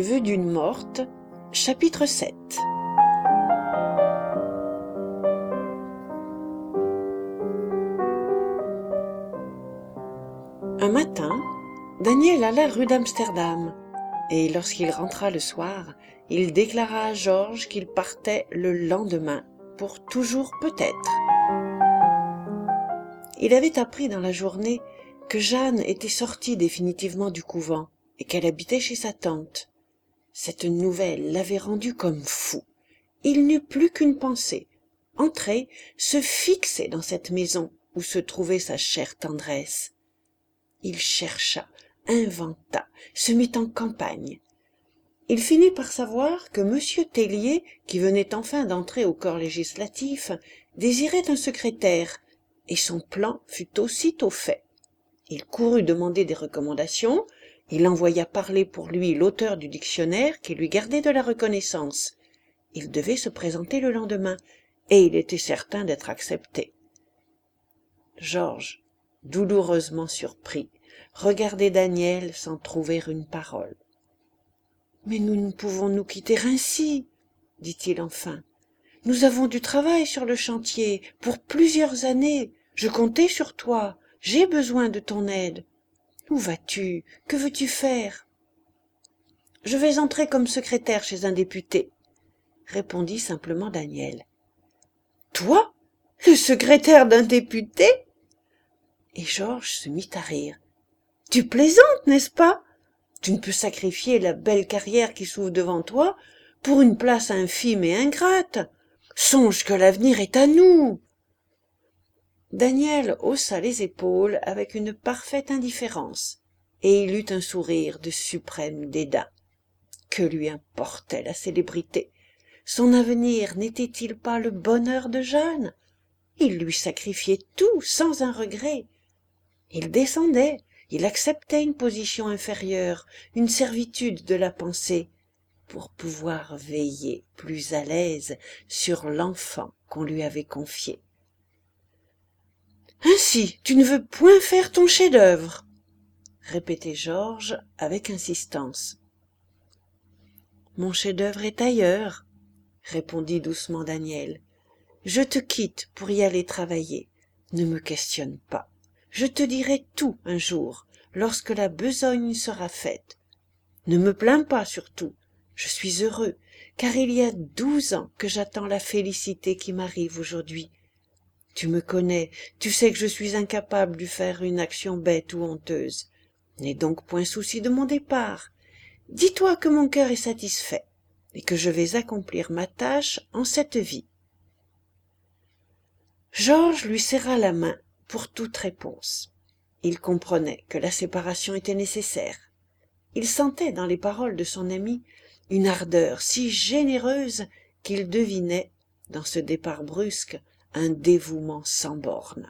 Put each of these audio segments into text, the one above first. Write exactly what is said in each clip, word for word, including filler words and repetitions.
Vœux d'une morte, chapitre sept. Un matin, Daniel alla rue d'Amsterdam, et lorsqu'il rentra le soir, il déclara à Georges qu'il partait le lendemain, pour toujours peut-être. Il avait appris dans la journée que Jeanne était sortie définitivement du couvent et qu'elle habitait chez sa tante. Cette nouvelle l'avait rendu comme fou. Il n'eut plus qu'une pensée, entrer, se fixer dans cette maison où se trouvait sa chère tendresse. Il chercha, inventa, se mit en campagne. Il finit par savoir que M. Tellier, qui venait enfin d'entrer au corps législatif, désirait un secrétaire, et son plan fut aussitôt fait. Il courut demander des recommandations, il envoya parler pour lui l'auteur du dictionnaire qui lui gardait de la reconnaissance. Il devait se présenter le lendemain, et il était certain d'être accepté. Georges, douloureusement surpris, regardait Daniel sans trouver une parole. « Mais nous ne pouvons nous quitter ainsi, » dit-il enfin. « Nous avons du travail sur le chantier pour plusieurs années. Je comptais sur toi. J'ai besoin de ton aide. Où vas-tu? Que veux-tu faire? »« Je vais entrer comme secrétaire chez un député, » répondit simplement Daniel. « Toi? Le secrétaire d'un député ?» Et Georges se mit à rire. « Tu plaisantes, n'est-ce pas? Tu ne peux sacrifier la belle carrière qui s'ouvre devant toi pour une place infime et ingrate. Songe que l'avenir est à nous. » Daniel haussa les épaules avec une parfaite indifférence, et il eut un sourire de suprême dédain. Que lui importait la célébrité? Son avenir n'était-il pas le bonheur de Jeanne? Il lui sacrifiait tout sans un regret. Il descendait, il acceptait une position inférieure, une servitude de la pensée, pour pouvoir veiller plus à l'aise sur l'enfant qu'on lui avait confié. « Ainsi, tu ne veux point faire ton chef-d'œuvre » répétait Georges avec insistance. « Mon chef-d'œuvre est ailleurs, » répondit doucement Daniel. « Je te quitte pour y aller travailler. Ne me questionne pas. Je te dirai tout un jour, lorsque la besogne sera faite. Ne me plains pas surtout. Je suis heureux, car il y a douze ans que j'attends la félicité qui m'arrive aujourd'hui. Tu me connais, tu sais que je suis incapable de faire une action bête ou honteuse. N'aie donc point souci de mon départ. Dis-toi que mon cœur est satisfait, et que je vais accomplir ma tâche en cette vie. » Georges lui serra la main pour toute réponse. Il comprenait que la séparation était nécessaire. Il sentait dans les paroles de son ami une ardeur si généreuse qu'il devinait, dans ce départ brusque, un dévouement sans bornes.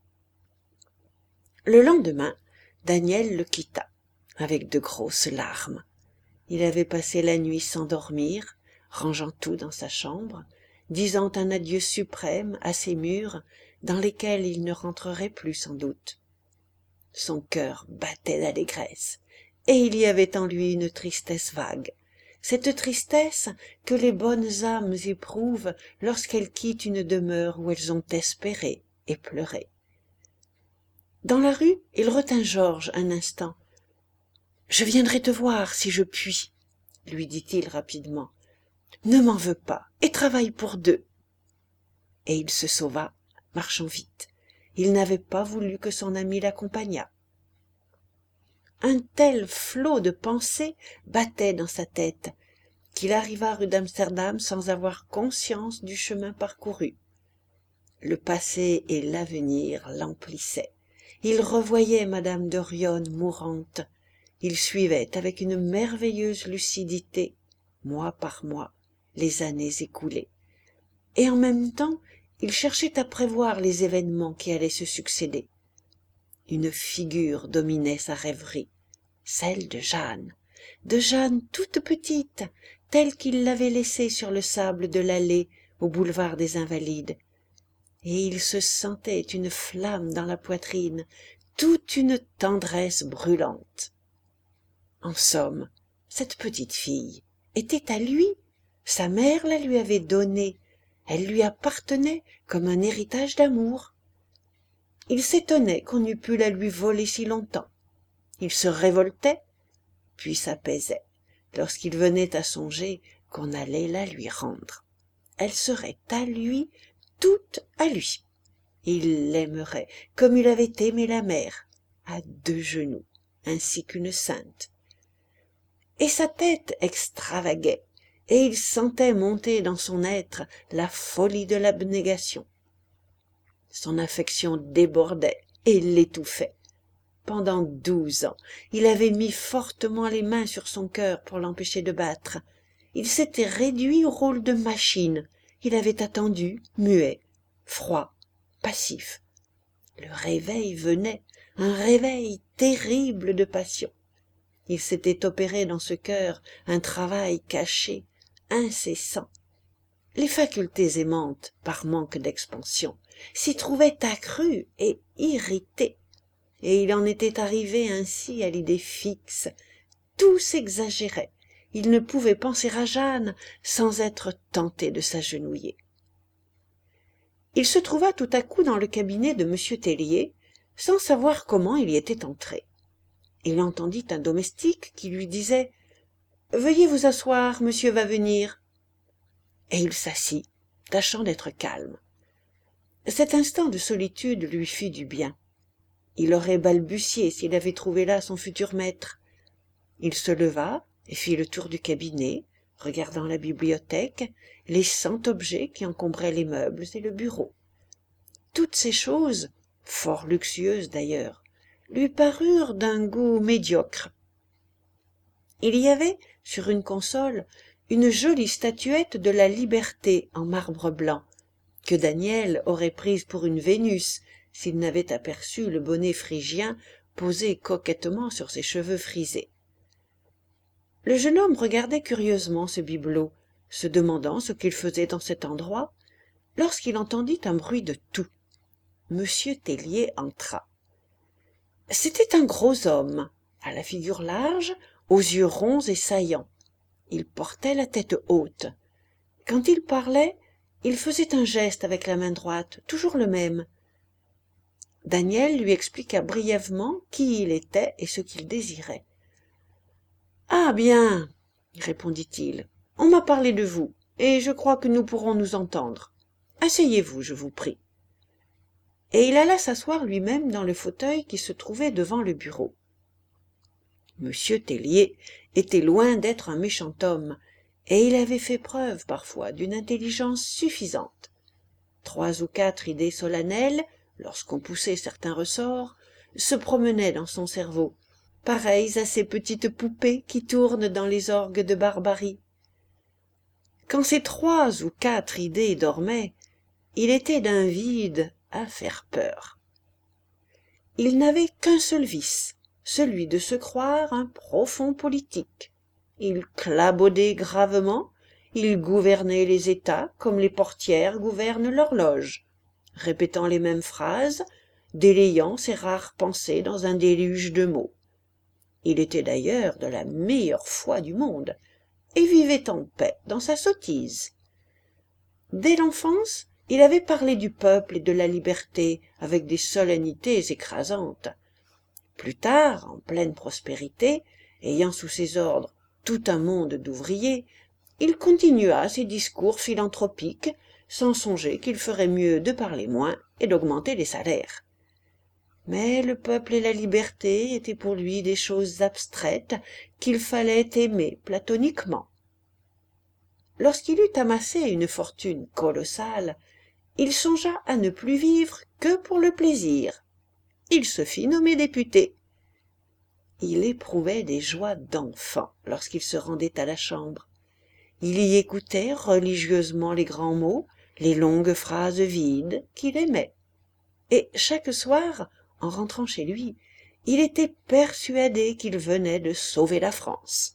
Le lendemain, Daniel le quitta, avec de grosses larmes. Il avait passé la nuit sans dormir, rangeant tout dans sa chambre, disant un adieu suprême à ces murs dans lesquels il ne rentrerait plus sans doute. Son cœur battait d'allégresse, et il y avait en lui une tristesse vague, cette tristesse que les bonnes âmes éprouvent lorsqu'elles quittent une demeure où elles ont espéré et pleuré. Dans la rue, il retint Georges un instant. « Je viendrai te voir si je puis, » lui dit-il rapidement. « Ne m'en veux pas et travaille pour deux. » Et il se sauva, marchant vite. Il n'avait pas voulu que son ami l'accompagnât. Un tel flot de pensées battait dans sa tête qu'il arriva rue d'Amsterdam sans avoir conscience du chemin parcouru. Le passé et l'avenir l'emplissaient. Il revoyait madame de Rion mourante. Il suivait avec une merveilleuse lucidité, mois par mois, les années écoulées. Et en même temps, il cherchait à prévoir les événements qui allaient se succéder. Une figure dominait sa rêverie, celle de Jeanne, de Jeanne toute petite, telle qu'il l'avait laissée sur le sable de l'allée au boulevard des Invalides. Et il se sentait une flamme dans la poitrine, toute une tendresse brûlante. En somme, Cette petite fille était à lui, sa mère la lui avait donnée, elle lui appartenait comme un héritage d'amour. Il s'étonnait qu'on eût pu la lui voler si longtemps. Il se révoltait, puis s'apaisait, lorsqu'il venait à songer qu'on allait la lui rendre. Elle serait à lui, toute à lui. Il l'aimerait comme il avait aimé la mère, à deux genoux, ainsi qu'une sainte. Et sa tête extravaguait, et il sentait monter dans son être la folie de l'abnégation. Son affection débordait et l'étouffait. Pendant douze ans, il avait mis fortement les mains sur son cœur pour l'empêcher de battre. Il s'était réduit au rôle de machine. Il avait attendu, muet, froid, passif. Le réveil venait, un réveil terrible de passion. Il s'était opéré dans ce cœur un travail caché, incessant. Les facultés aimantes, par manque d'expansion, s'y trouvaient accrues et irritées. Et il en était arrivé ainsi à l'idée fixe. Tout s'exagérait. Il ne pouvait penser à Jeanne sans être tenté de s'agenouiller. Il se trouva tout à coup dans le cabinet de M. Tellier, sans savoir comment il y était entré. Il entendit un domestique qui lui disait « Veuillez vous asseoir, monsieur va venir ». Et il s'assit, tâchant d'être calme. Cet instant de solitude lui fit du bien. Il aurait balbutié s'il avait trouvé là son futur maître. Il se leva et fit le tour du cabinet, regardant la bibliothèque, les cent objets qui encombraient les meubles et le bureau. Toutes ces choses, fort luxueuses d'ailleurs, lui parurent d'un goût médiocre. Il y avait, sur une console, une jolie statuette de la Liberté en marbre blanc, que Daniel aurait prise pour une Vénus, s'il n'avait aperçu le bonnet phrygien posé coquettement sur ses cheveux frisés. Le jeune homme regardait curieusement ce bibelot, se demandant ce qu'il faisait dans cet endroit, lorsqu'il entendit un bruit de tout. Monsieur Tellier entra. C'était un gros homme, à la figure large, aux yeux ronds et saillants. Il portait la tête haute. Quand il parlait, il faisait un geste avec la main droite, toujours le même. Daniel lui expliqua brièvement qui il était et ce qu'il désirait. « Ah bien, répondit-il, on m'a parlé de vous, et je crois que nous pourrons nous entendre. Asseyez-vous, je vous prie. » Et il alla s'asseoir lui-même dans le fauteuil qui se trouvait devant le bureau. Monsieur Tellier était loin d'être un méchant homme, et il avait fait preuve parfois d'une intelligence suffisante. Trois ou quatre idées solennelles, lorsqu'on poussait certains ressorts, se promenaient dans son cerveau, pareilles à ces petites poupées qui tournent dans les orgues de Barbarie. Quand ces trois ou quatre idées dormaient, il était d'un vide à faire peur. Il n'avait qu'un seul vice, celui de se croire un profond politique. Il clabaudait gravement, il gouvernait les États comme les portières gouvernent l'horloge, répétant les mêmes phrases, délayant ses rares pensées dans un déluge de mots. Il était d'ailleurs de la meilleure foi du monde, et vivait en paix dans sa sottise. Dès l'enfance, il avait parlé du peuple et de la liberté avec des solennités écrasantes. Plus tard, en pleine prospérité, ayant sous ses ordres tout un monde d'ouvriers, il continua ses discours philanthropiques, sans songer qu'il ferait mieux de parler moins et d'augmenter les salaires. Mais le peuple et la liberté étaient pour lui des choses abstraites qu'il fallait aimer platoniquement. Lorsqu'il eut amassé une fortune colossale, il songea à ne plus vivre que pour le plaisir. Il se fit nommer député. Il éprouvait des joies d'enfant lorsqu'il se rendait à la Chambre. Il y écoutait religieusement les grands mots, les longues phrases vides qu'il aimait. Et chaque soir, en rentrant chez lui, il était persuadé qu'il venait de sauver la France.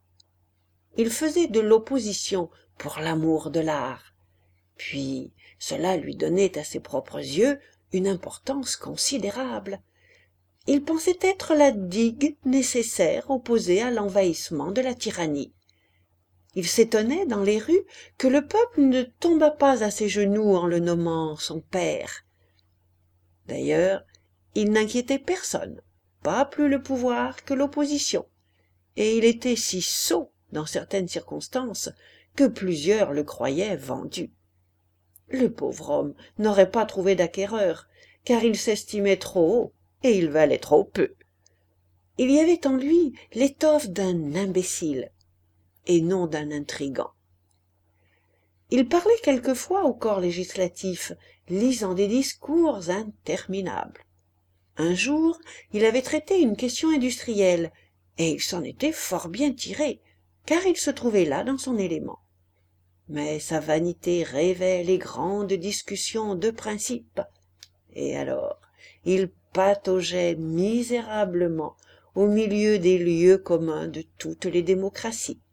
Il faisait de l'opposition pour l'amour de l'art. Puis cela lui donnait à ses propres yeux une importance considérable. Il pensait être la digue nécessaire opposée à l'envahissement de la tyrannie. Il s'étonnait dans les rues que le peuple ne tombât pas à ses genoux en le nommant son père. D'ailleurs, il n'inquiétait personne, pas plus le pouvoir que l'opposition, et il était si sot dans certaines circonstances que plusieurs le croyaient vendu. Le pauvre homme n'aurait pas trouvé d'acquéreur, car il s'estimait trop haut et il valait trop peu. Il y avait en lui l'étoffe d'un imbécile et non d'un intrigant. Il parlait quelquefois au corps législatif, lisant des discours interminables. Un jour, il avait traité une question industrielle, et il s'en était fort bien tiré, car il se trouvait là dans son élément. Mais sa vanité rêvait les grandes discussions de principe, et alors il pataugeait misérablement au milieu des lieux communs de toutes les démocraties.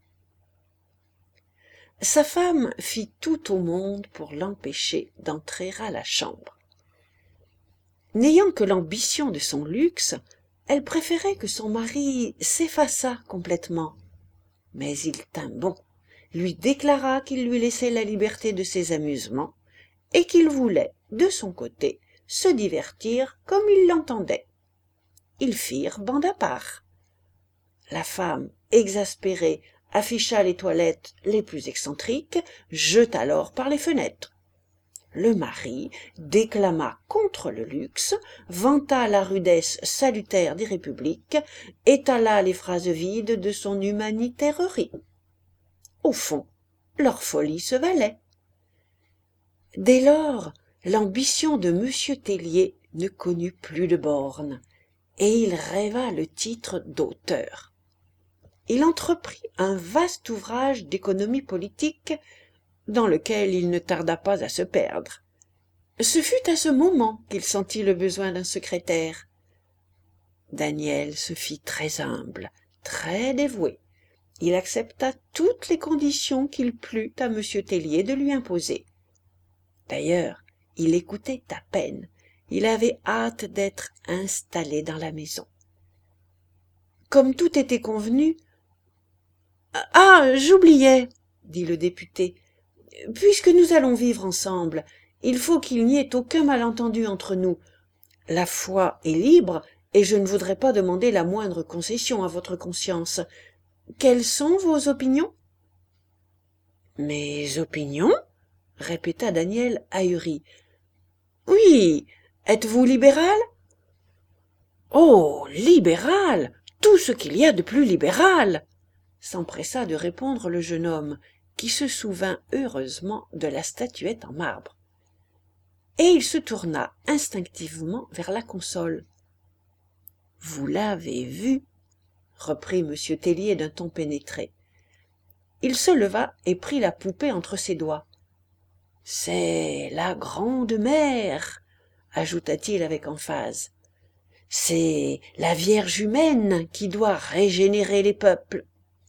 Sa femme fit tout au monde pour l'empêcher d'entrer à la Chambre. N'ayant que l'ambition de son luxe, elle préférait que son mari s'effaçât complètement. Mais il tint bon, lui déclara qu'il lui laissait la liberté de ses amusements et qu'il voulait, de son côté, se divertir comme il l'entendait. Ils firent bande à part. La femme, exaspérée, afficha les toilettes les plus excentriques, jeta l'or par les fenêtres. Le mari déclama contre le luxe, vanta la rudesse salutaire des républiques, étala les phrases vides de son humanitairerie. Au fond, leur folie se valait. Dès lors, l'ambition de M. Tellier ne connut plus de bornes, et il rêva le titre d'auteur. Il entreprit un vaste ouvrage d'économie politique dans lequel il ne tarda pas à se perdre. Ce fut à ce moment qu'il sentit le besoin d'un secrétaire. Daniel se fit très humble, très dévoué. Il accepta toutes les conditions qu'il plut à M. Tellier de lui imposer. D'ailleurs, il écoutait à peine. Il avait hâte d'être installé dans la maison. Comme tout était convenu, « Ah, j'oubliais, dit le député, puisque nous allons vivre ensemble, il faut qu'il n'y ait aucun malentendu entre nous. La foi est libre, et je ne voudrais pas demander la moindre concession à votre conscience. Quelles sont vos opinions ?» « Mes opinions ?» répéta Daniel ahuri. « Oui, êtes-vous libéral ?»« Oh, libéral, tout ce qu'il y a de plus libéral !» s'empressa de répondre le jeune homme, qui se souvint heureusement de la statuette en marbre. Et il se tourna instinctivement vers la console. « Vous l'avez vu ?» reprit M. Tellier d'un ton pénétré. Il se leva et prit la poupée entre ses doigts. « C'est la grande mère, ajouta-t-il avec emphase. C'est la Vierge humaine qui doit régénérer les peuples.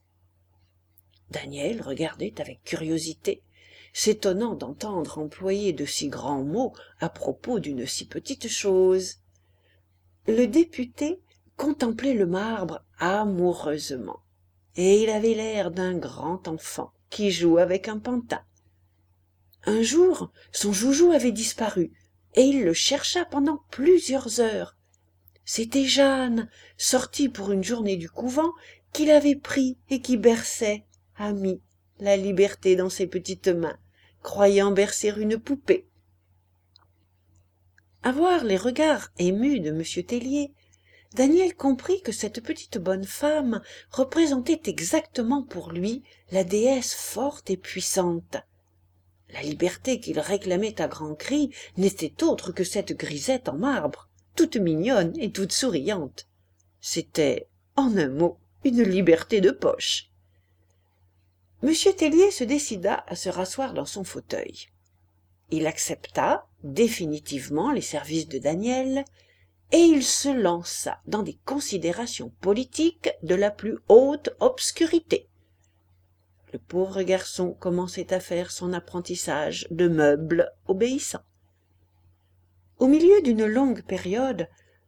Daniel regardait avec curiosité, s'étonnant d'entendre employer de si grands mots à propos d'une si petite chose. Le député contemplait le marbre amoureusement, et il avait l'air d'un grand enfant qui joue avec un pantin. Un jour, son joujou avait disparu, et il le chercha pendant plusieurs heures. C'était Jeanne, sortie pour une journée du couvent, qui l'avait pris et qui berçait, amie, la liberté dans ses petites mains, croyant bercer une poupée. À voir les regards émus de M. Tellier, Daniel comprit que cette petite bonne femme représentait exactement pour lui la déesse forte et puissante. La liberté qu'il réclamait à grands cris n'était autre que cette grisette en marbre, toute mignonne et toute souriante. C'était, en un mot, une liberté de poche. M. Tellier se décida à se rasseoir dans son fauteuil. Il accepta définitivement les services de Daniel, et il se lança dans des considérations politiques de la plus haute obscurité. Le pauvre garçon commençait à faire son apprentissage de meuble obéissant. Au milieu d'une longue période,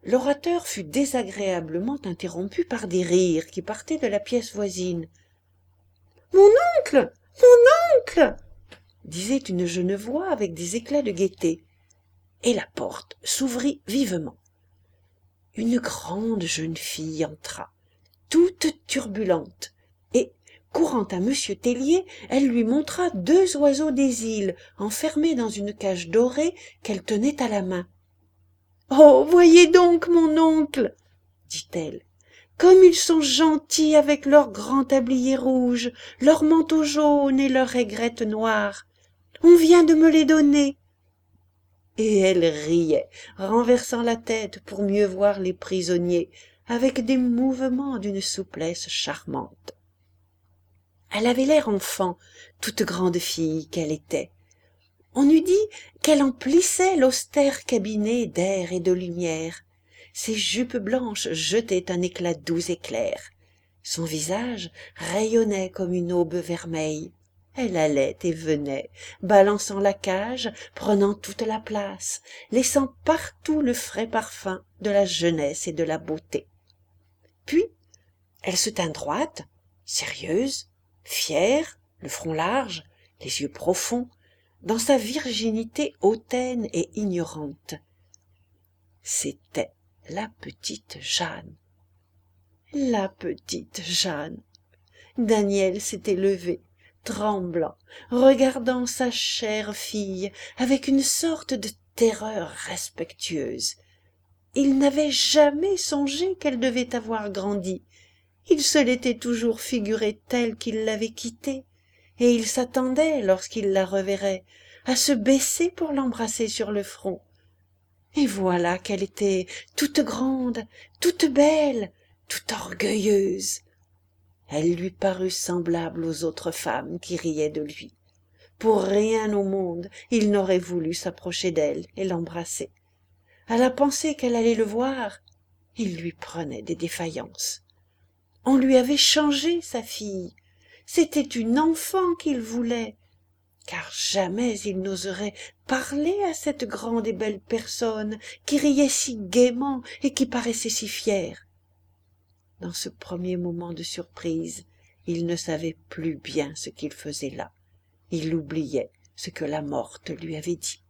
l'orateur fut désagréablement interrompu par des rires qui partaient de la pièce voisine. « Mon oncle! Mon oncle !» disait une jeune voix avec des éclats de gaieté, et la porte s'ouvrit vivement. Une grande jeune fille entra, toute turbulente, et, courant à monsieur Tellier, elle lui montra deux oiseaux des îles enfermés dans une cage dorée qu'elle tenait à la main. « Oh, voyez donc, mon oncle !» dit-elle. « Comme ils sont gentils avec leur grand tablier rouge, leur manteau jaune et leur aigrette noire. On vient de me les donner. » Et elle riait, renversant la tête pour mieux voir les prisonniers, avec des mouvements d'une souplesse charmante. Elle avait l'air enfant, toute grande fille qu'elle était. On eût dit qu'elle emplissait l'austère cabinet d'air et de lumière. Ses jupes blanches jetaient un éclat doux et clair. Son visage rayonnait comme une aube vermeille. Elle allait et venait, balançant la cage, prenant toute la place, laissant partout le frais parfum de la jeunesse et de la beauté. Puis, elle se tint droite, sérieuse, fière, le front large, les yeux profonds, dans sa virginité hautaine et ignorante. C'était la petite Jeanne. La petite Jeanne. Daniel s'était levé, tremblant, regardant sa chère fille avec une sorte de terreur respectueuse. Il n'avait jamais songé qu'elle devait avoir grandi. Il se l'était toujours figurée telle qu'il l'avait quittée, et il s'attendait, lorsqu'il la reverrait, à se baisser pour l'embrasser sur le front. Et voilà qu'elle était toute grande, toute belle, toute orgueilleuse. Elle lui parut semblable aux autres femmes qui riaient de lui. Pour rien au monde il n'aurait voulu s'approcher d'elle et l'embrasser. À la pensée qu'elle allait le voir, il lui prenait des défaillances. On lui avait changé sa fille. C'était une enfant qu'il voulait, car jamais il n'oserait parler à cette grande et belle personne qui riait si gaiement et qui paraissait si fière. Dans ce premier moment de surprise, il ne savait plus bien ce qu'il faisait là. Il oubliait ce que la morte lui avait dit.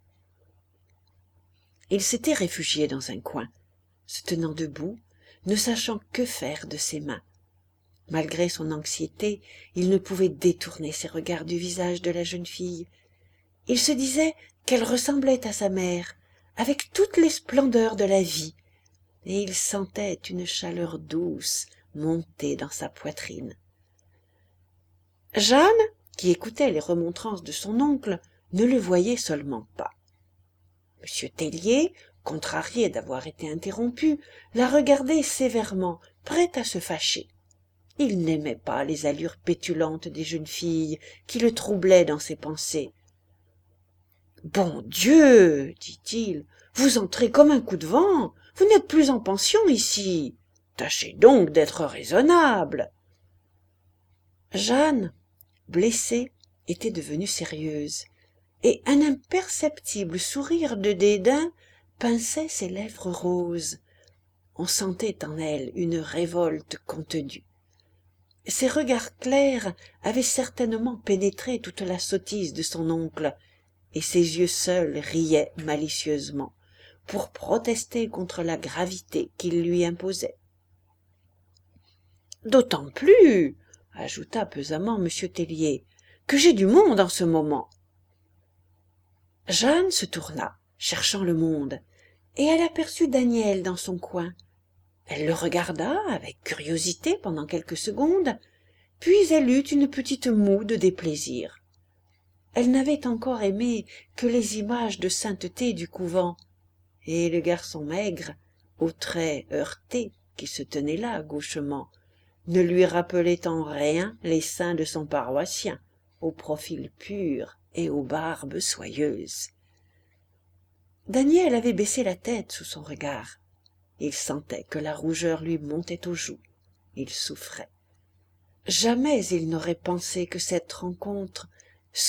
Il s'était réfugié dans un coin, se tenant debout, ne sachant que faire de ses mains. Malgré son anxiété, il ne pouvait détourner ses regards du visage de la jeune fille. Il se disait qu'elle ressemblait à sa mère, avec toutes les splendeurs de la vie, et il sentait une chaleur douce monter dans sa poitrine. Jeanne, qui écoutait les remontrances de son oncle, ne le voyait seulement pas. Monsieur Tellier, contrarié d'avoir été interrompu, la regardait sévèrement, prêt à se fâcher. Il n'aimait pas les allures pétulantes des jeunes filles qui le troublaient dans ses pensées. « Bon Dieu, dit-il, vous entrez comme un coup de vent, vous n'êtes plus en pension ici. Tâchez donc d'être raisonnable. » Jeanne, blessée, était devenue sérieuse, et un imperceptible sourire de dédain pinçait ses lèvres roses. On sentait en elle une révolte contenue. Ses regards clairs avaient certainement pénétré toute la sottise de son oncle, et ses yeux seuls riaient malicieusement, pour protester contre la gravité qu'il lui imposait. « D'autant plus, ajouta pesamment monsieur Tellier, que j'ai du monde en ce moment. » Jeanne se tourna, cherchant le monde, et elle aperçut Daniel dans son coin. Elle le regarda avec curiosité pendant quelques secondes, puis elle eut une petite moue de déplaisir. Elle n'avait encore aimé que les images de sainteté du couvent, et le garçon maigre, aux traits heurtés, qui se tenait là gauchement, ne lui rappelait en rien les saints de son paroissien, au profil pur et aux barbes soyeuses. Daniel avait baissé la tête sous son regard. Il sentait que la rougeur lui montait aux joues. Il souffrait. Jamais il n'aurait pensé que cette rencontre,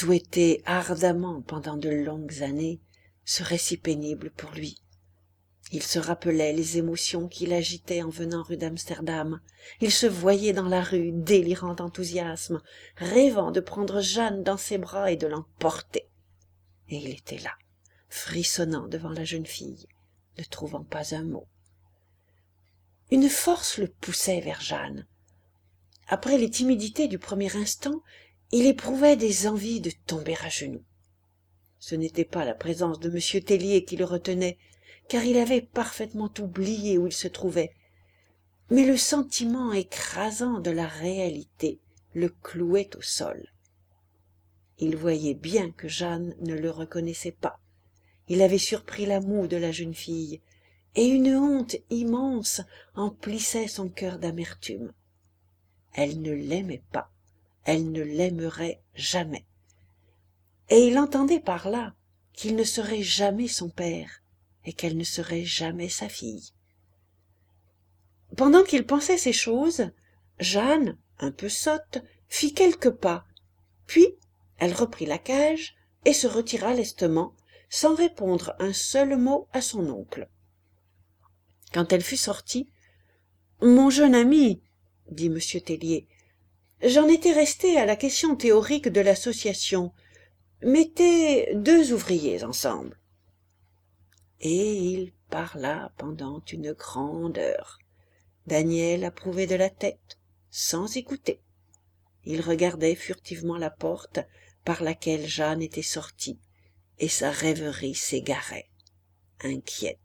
souhaitée ardemment pendant de longues années, serait si pénible pour lui. Il se rappelait les émotions qui l'agitaient en venant rue d'Amsterdam. Il se voyait dans la rue, délirant d'enthousiasme, rêvant de prendre Jeanne dans ses bras et de l'emporter. Et il était là, frissonnant devant la jeune fille, ne trouvant pas un mot. Une force le poussait vers Jeanne. Après les timidités du premier instant, il éprouvait des envies de tomber à genoux. Ce n'était pas la présence de M. Tellier qui le retenait, car il avait parfaitement oublié où il se trouvait, mais le sentiment écrasant de la réalité le clouait au sol. Il voyait bien que Jeanne ne le reconnaissait pas. Il avait surpris la moue de la jeune fille, et une honte immense emplissait son cœur d'amertume. Elle ne l'aimait pas, elle ne l'aimerait jamais. Et il entendait par là qu'il ne serait jamais son père, et qu'elle ne serait jamais sa fille. Pendant qu'il pensait ces choses, Jeanne, un peu sotte, fit quelques pas, puis elle reprit la cage et se retira lestement, sans répondre un seul mot à son oncle. Quand elle fut sortie, « Mon jeune ami, dit M. Tellier, j'en étais resté à la question théorique de l'association. Mettez deux ouvriers ensemble. » Et il parla pendant une grande heure. Daniel approuvait de la tête, sans écouter. Il regardait furtivement la porte par laquelle Jeanne était sortie, et sa rêverie s'égarait, inquiète.